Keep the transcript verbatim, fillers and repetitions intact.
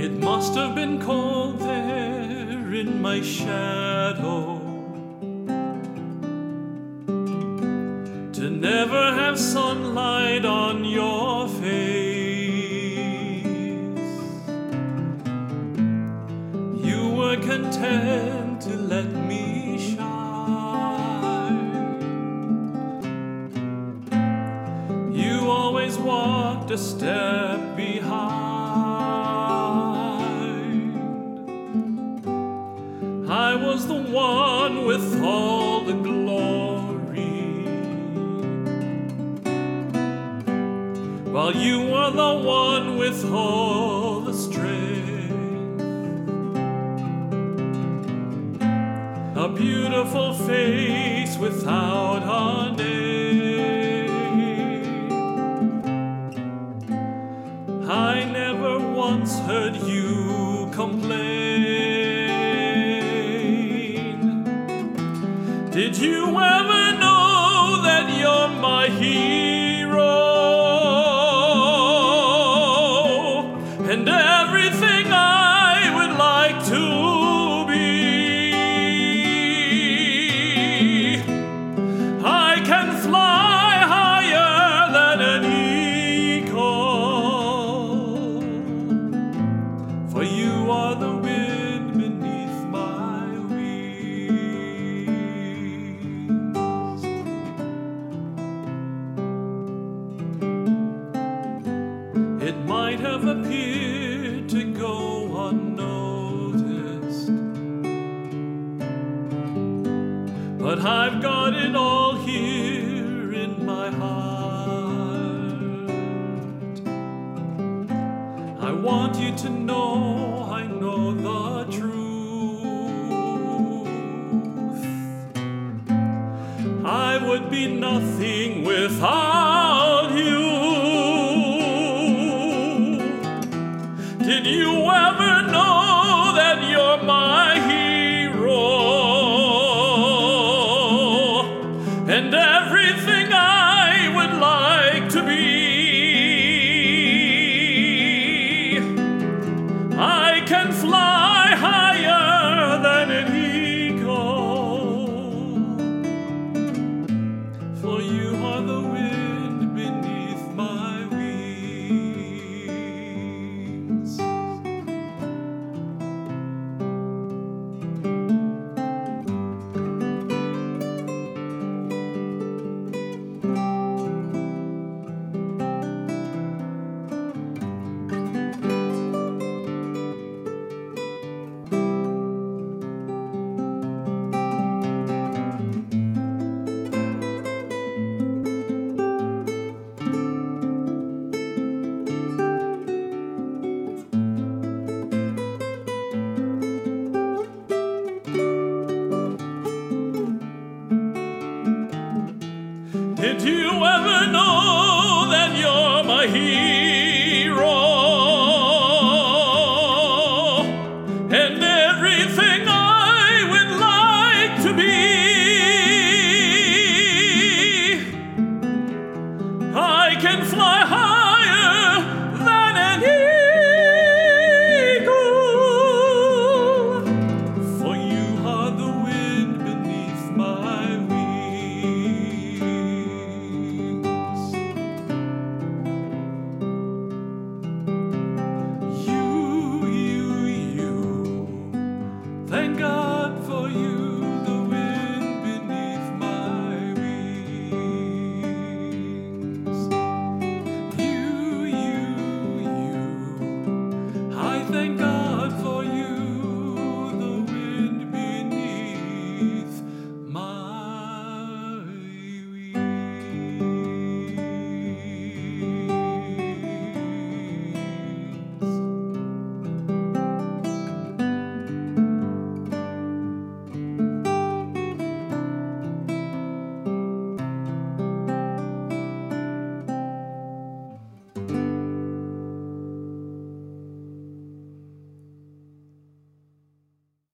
It must have been cold there in my shadow to never have sunlight on your face. You were content to let me shine. You always walked a step behind. I was the one with all the glory, while you were the one with all the strength. A beautiful face without a name. I never once heard you complain. Did you ever know that you're my hero and everything I would like to be? I can fly higher than an eagle, for you are the wind beneath my wings. It might have appeared to go unnoticed, but I've got it all here in my heart. I want you to know I know the truth. I would be nothing without you. Did you ever know that you're my hero and everything I would like to be? I can fly higher than an eagle, for you are the wind beneath my wings. Did you